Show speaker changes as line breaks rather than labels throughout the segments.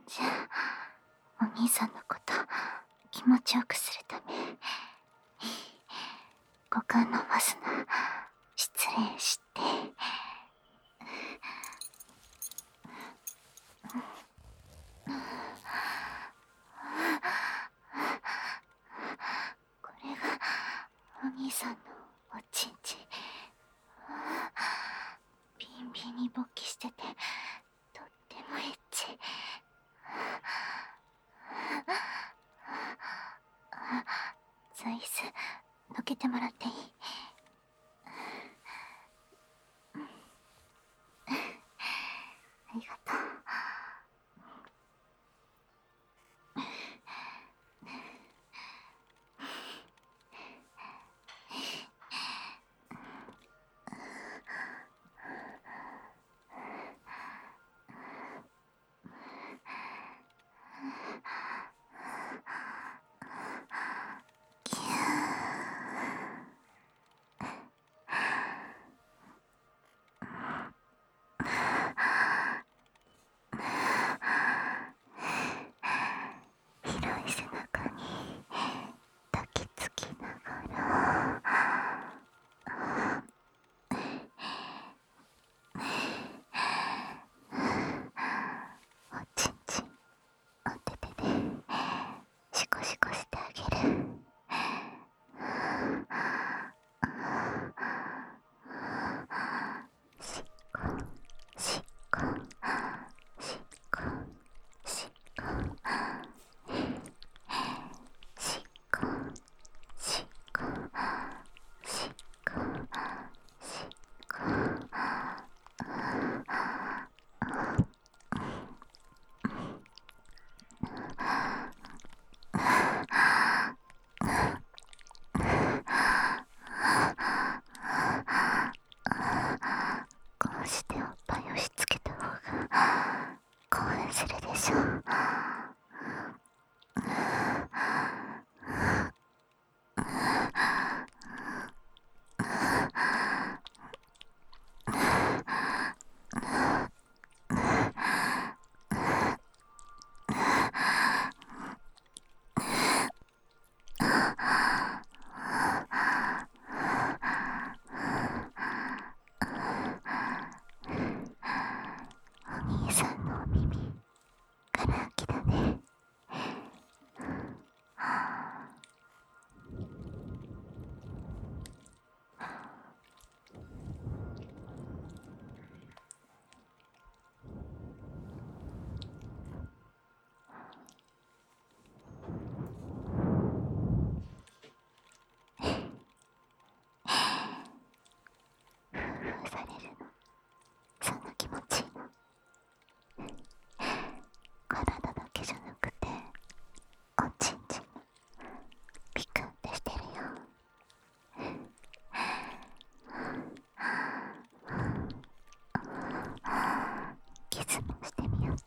じゃあ、お兄さんのこと気持ちよくするため、股間のファスナー失礼して。これがお兄さんのおちんちん。ビンビンに勃起しててとってもエッチ。座椅子どけてもらっていい？ありがとう。広い背中に抱きつきながら、おちんちんおててでシコシコしてあげる。しっこしっこしっこしっこしっこしっこしっこしっこ。こうしておっぱいをしつけた方が興奮するでしょう。お兄さんのお耳からあきだね。ふうふうされるの、そんな気持ちいいの。体だけじゃなくておちんちんもピクンってしてるよ。キスもしてみよう。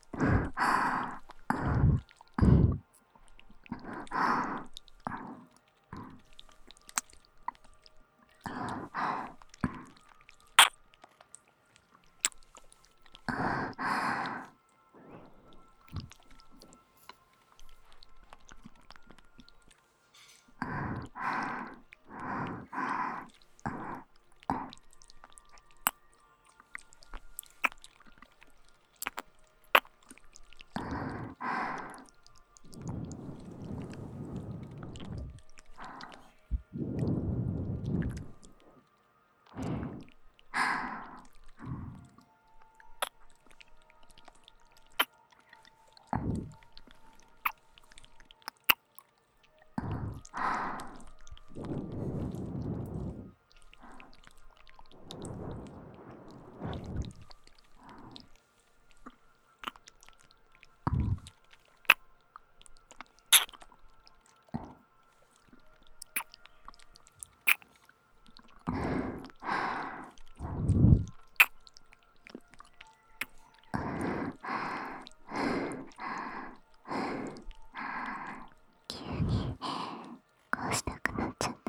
急にこうしたくなっちゃった。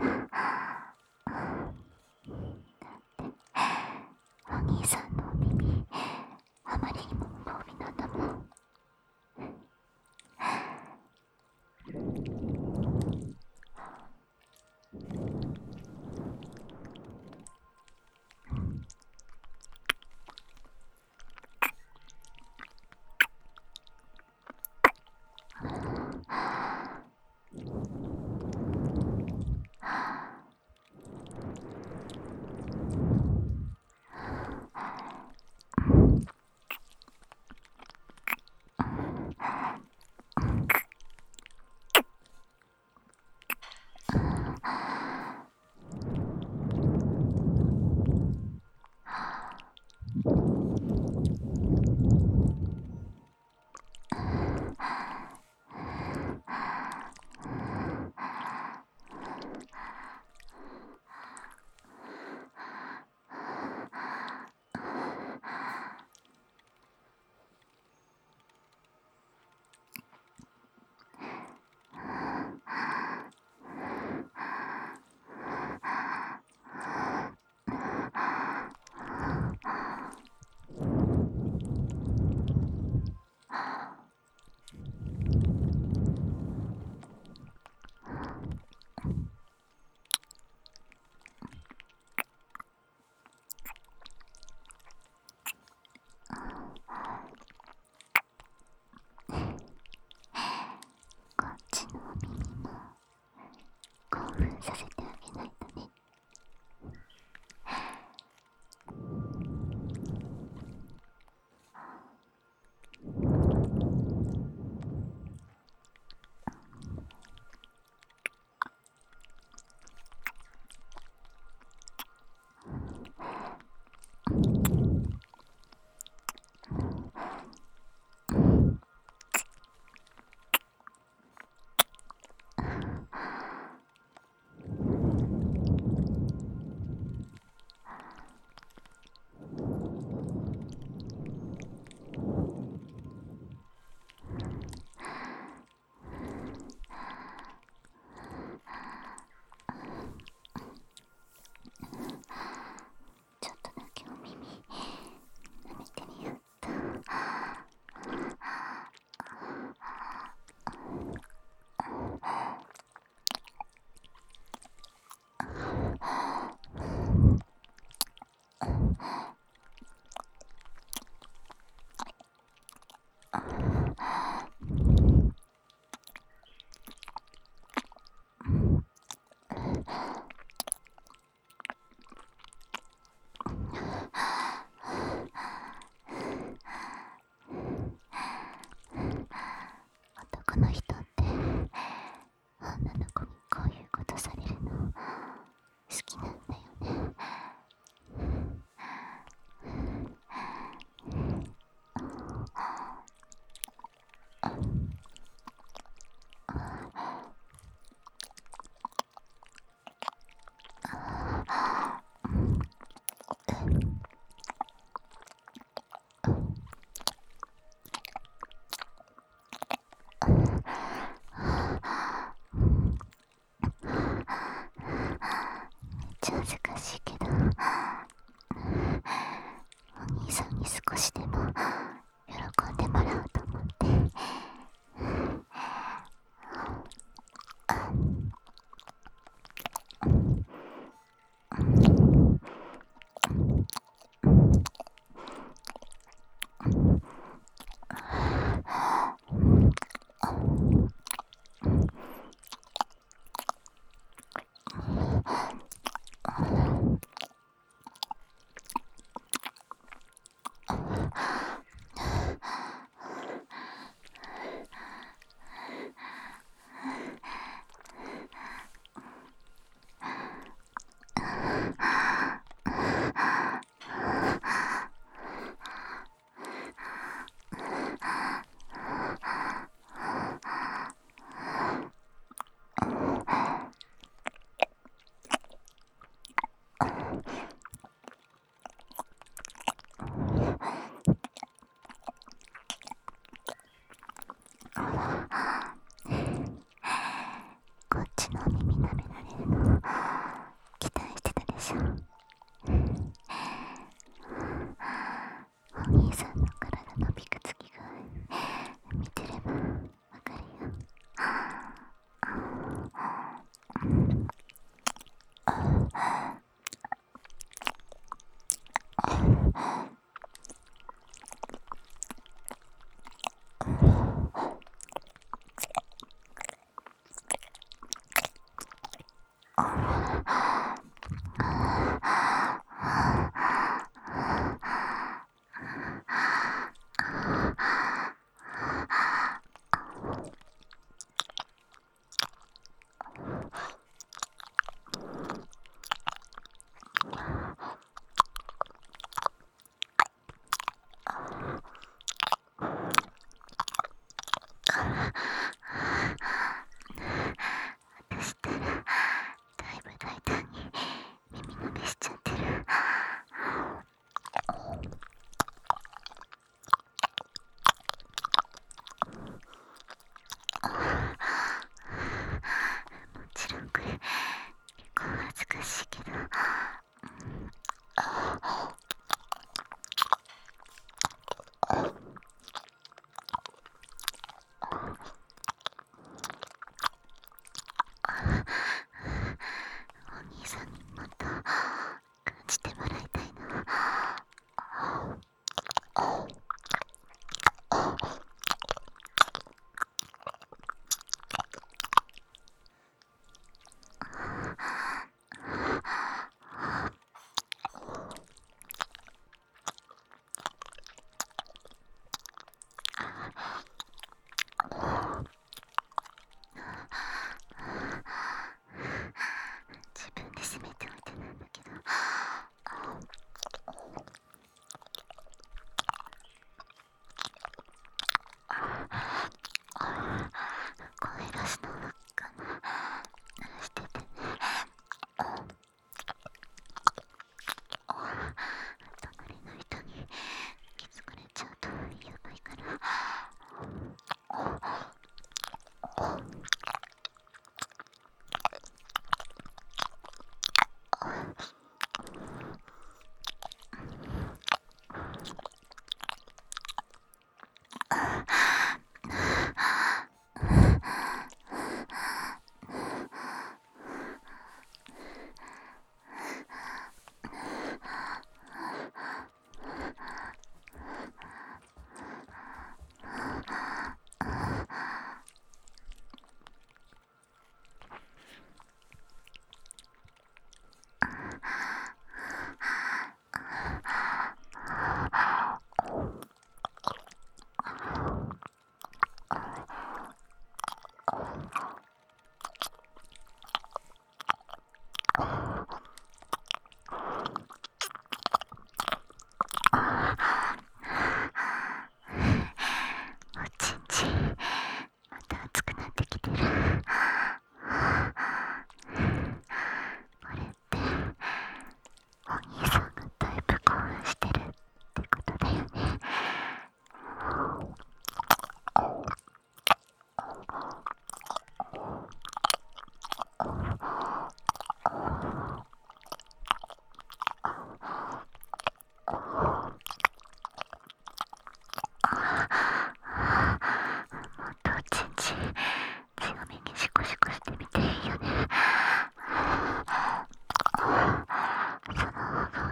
お兄さんのお耳あまりにも無防備なんだもん。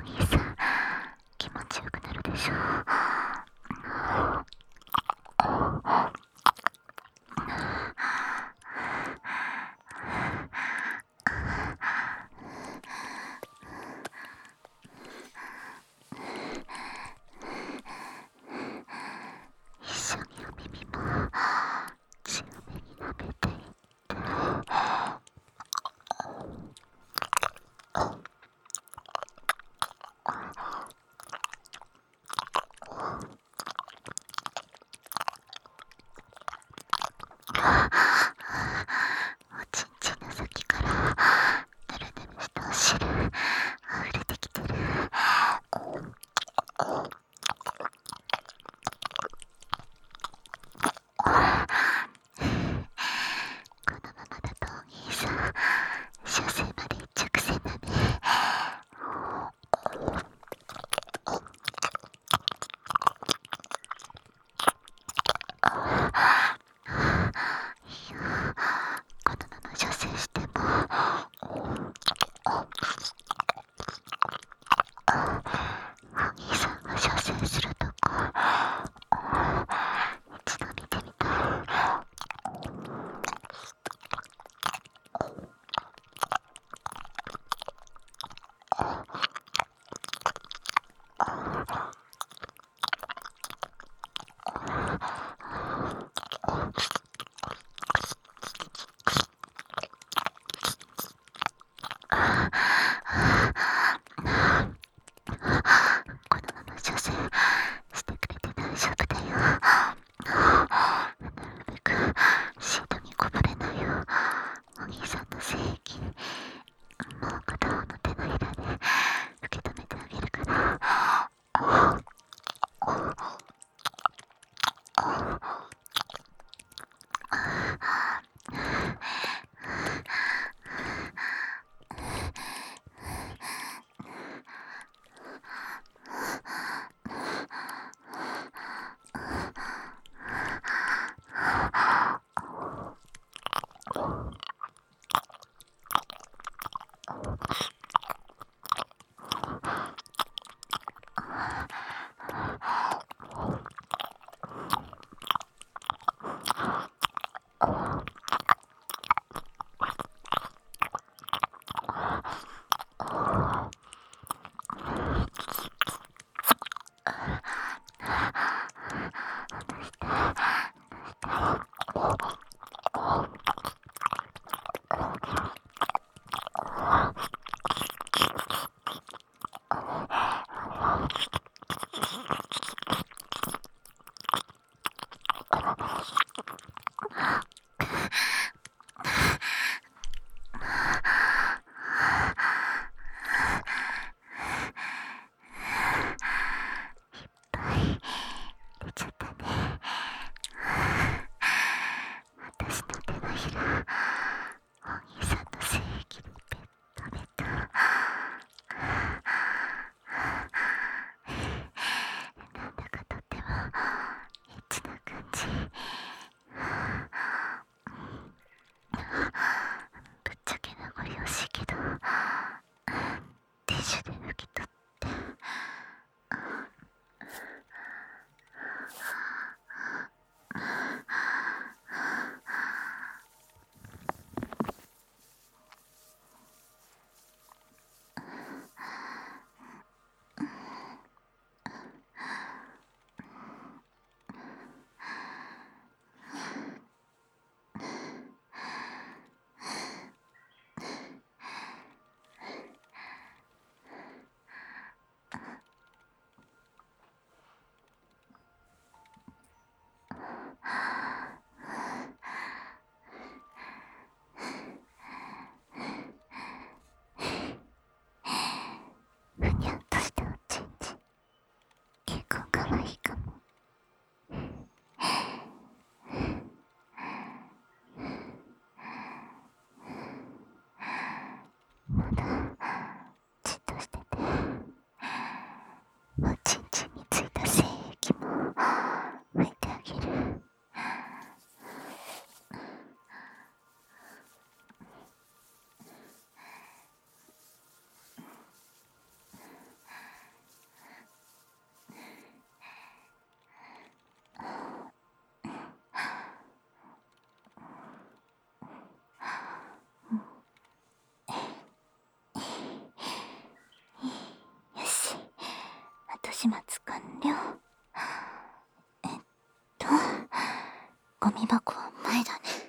兄さん気持ちよくなるでしょう。一緒にお耳も強めに舐めていって、おちんちんの先からぬるぬるしたお汁溢れてきてる。このままだとお兄さん射精まで一直線だね。いや、このまま射精してもお兄さんが射精するとこ一度見てみたい。このまま射精してくれて大丈夫だよ。なるべくシートにこぼれないようお兄さんの精液もう片方の手のひらで受け止めてあげるから。出ちゃったね。私の手のひらお兄さんの精液でベッタベタ。 後始末完了。ゴミ箱は前だね。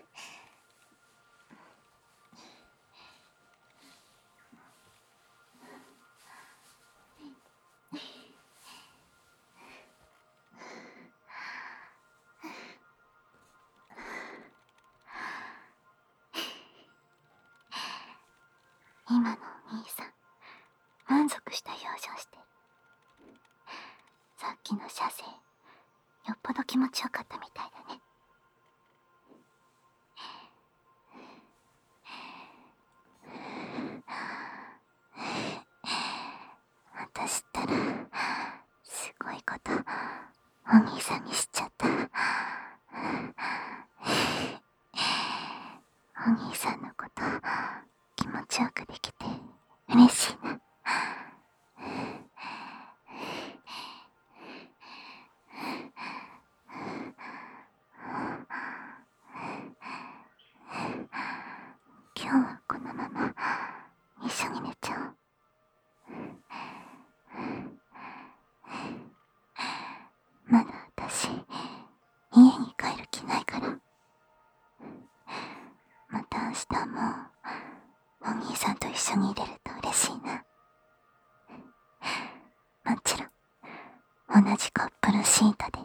今のお兄さん、満足した表情してる。さっきの射精、よっぽど気持ちよかったみたいだね。私ったらすごいことお兄さんにしちゃった。お兄さんのこと気持ちよくできて嬉しいな。今日はこのまま一緒に寝ちゃおう。まだ私家に帰る気ないから。また明日もお兄さんと一緒にいれると嬉しいな。もちろん同じカップルシートで